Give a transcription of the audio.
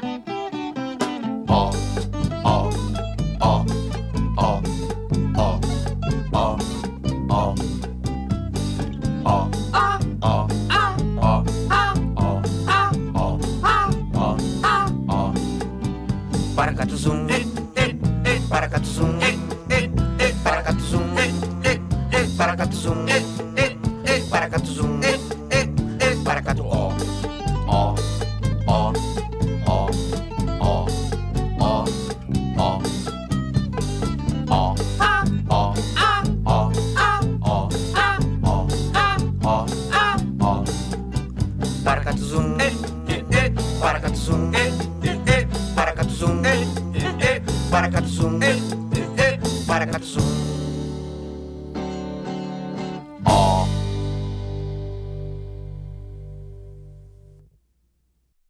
Ó, ó, ó, ó, ó, ó, ó, ó, ó, ó. Paracatuzum, paracatuzum, paracatuzum, paracatuzum, paracatuzum, paracatu, ó, ó, ó, ó, ó, ó, ó, ó, ó, ó, ó, ó, ó, paracatuzum, paracatuzum.